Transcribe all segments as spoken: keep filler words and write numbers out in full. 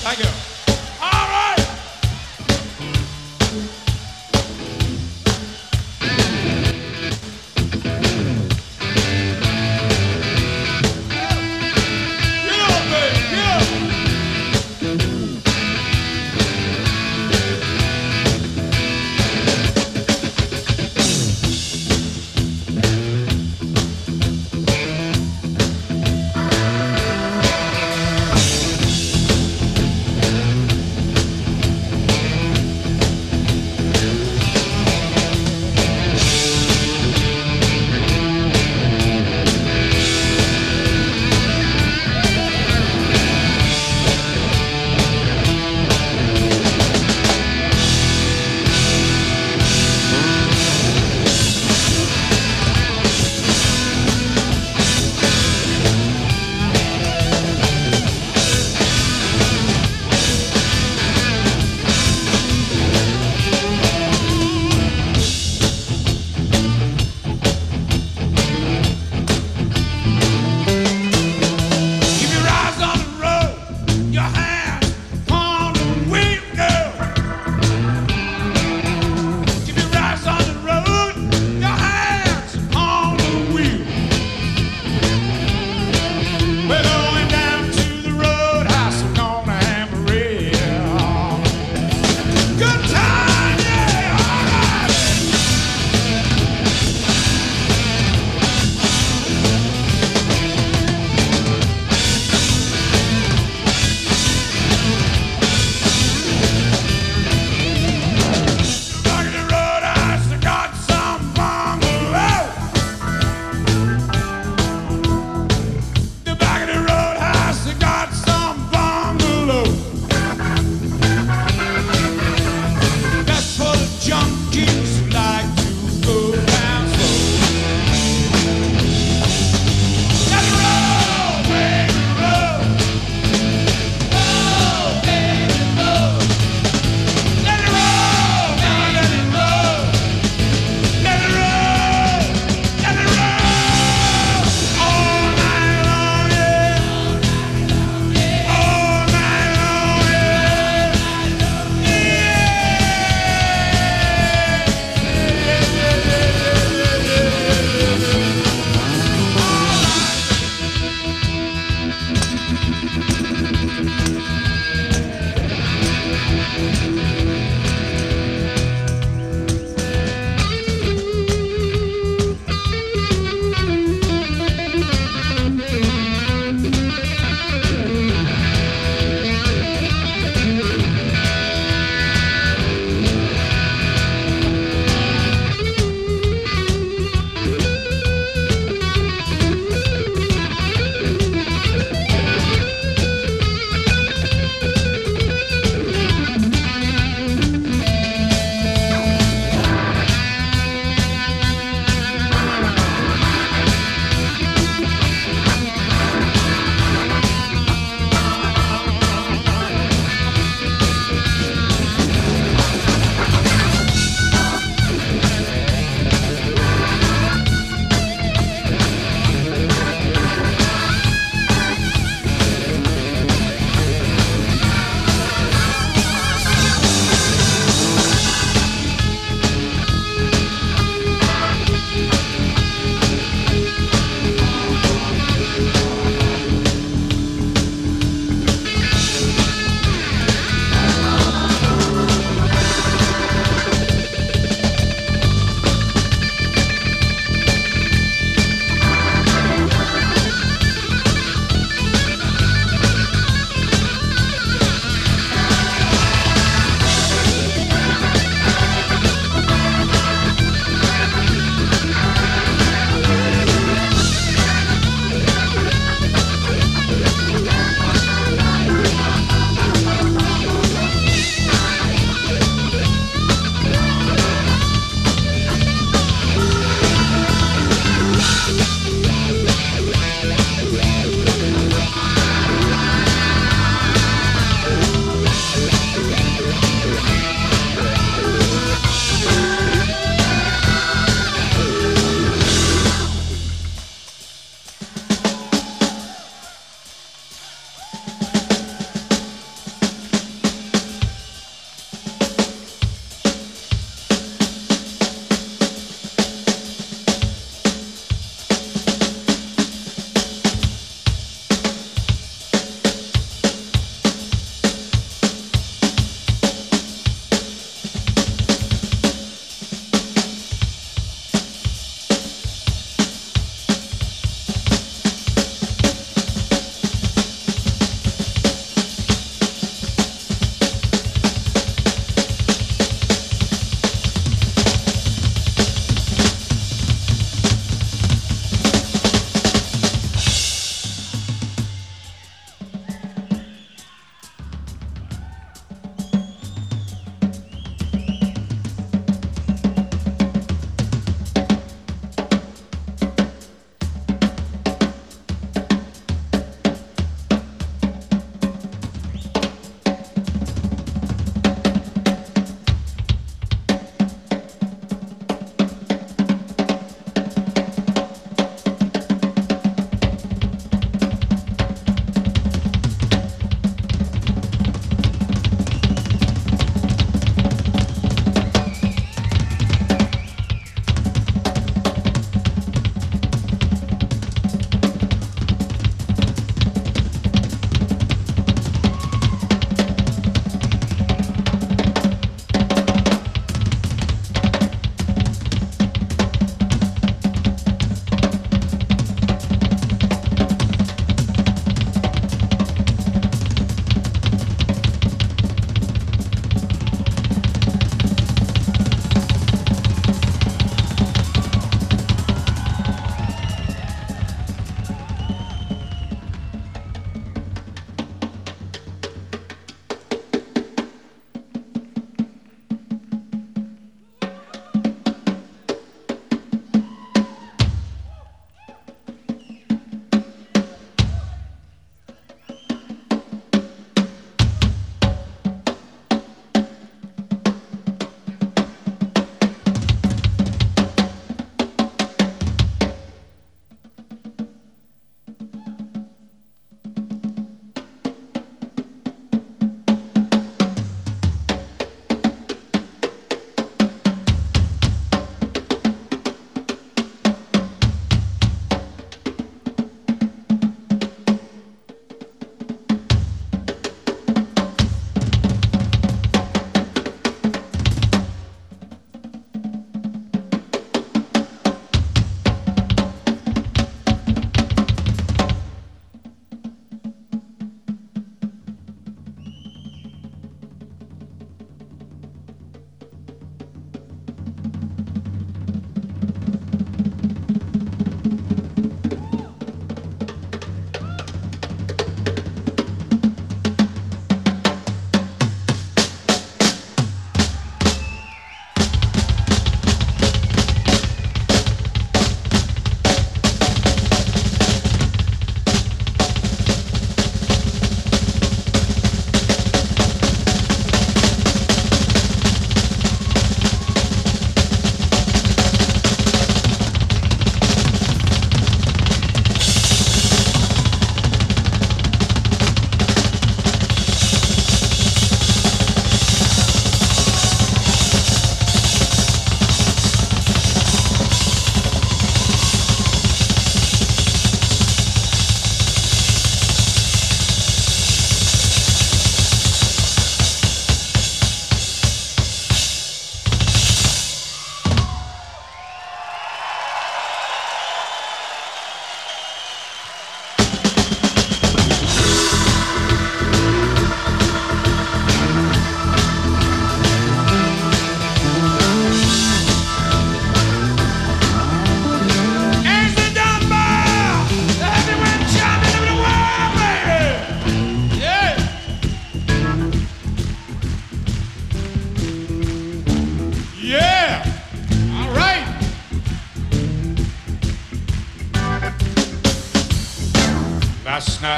Thank you. All right. Yeah, baby, yeah.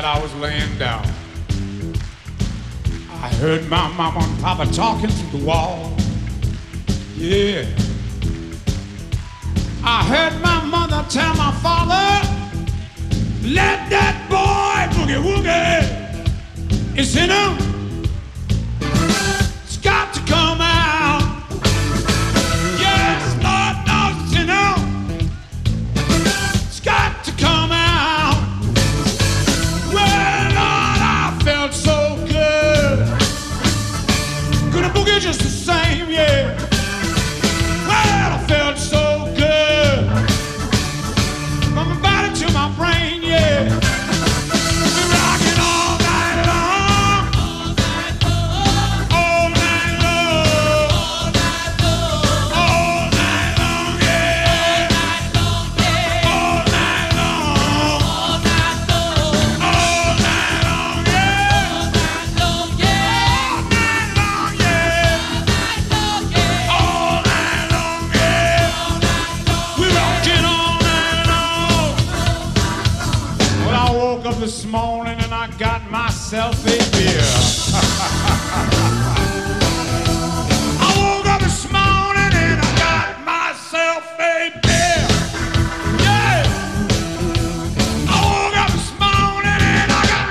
night I was laying down, I heard my mama and papa talking through the wall. Yeah. I heard my mother tell my father, let that boy boogie woogie. It's in him. It's got to come out. Yes, Lord knows it's in him. It's got to come out. Well, Lord, I felt so good. Gonna boogie just the same, yeah. Well, I felt so good. From my body to my brain, yeah. We're rocking all night long. All night long. All night long, yeah. All night long. All night long, yeah. All night long, yeah. All night long, yeah. We're rocking all night long. Well, I woke up this morning and I got myself a beer. I woke up this morning and I got myself a beer. Yeah. I woke up this morning and I got.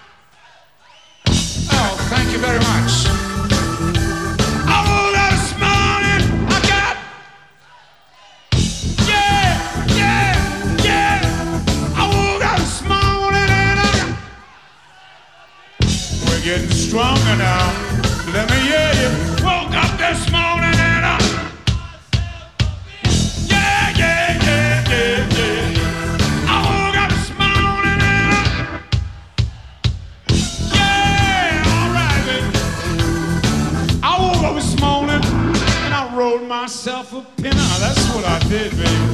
Oh, thank you very much. I woke up this morning, I got. Yeah, yeah, yeah. I woke up this morning and I got. We're getting stronger now. Let me hear you. Woke up this morning and I. Yeah, yeah, yeah, yeah, yeah. I woke up this morning and I. Yeah, all right, baby. I woke up this morning and I rolled myself a pinner. That's what I did, baby.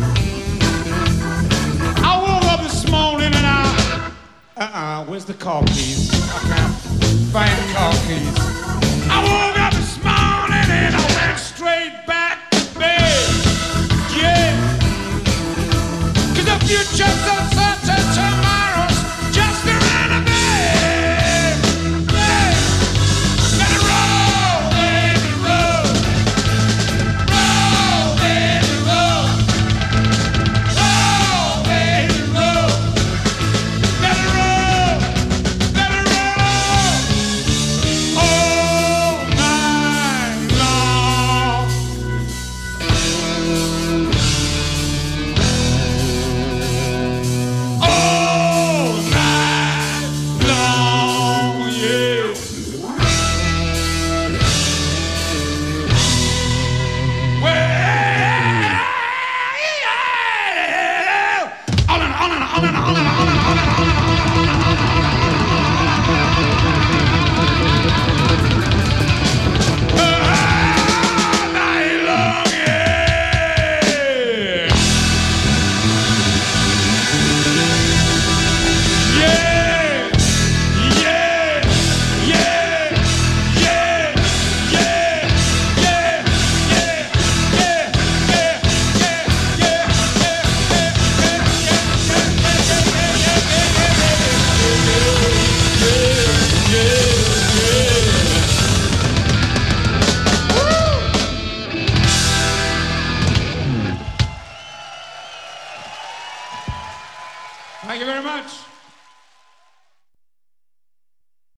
I woke up this morning and I. Uh-uh, where's the car keys? I can't find the car keys.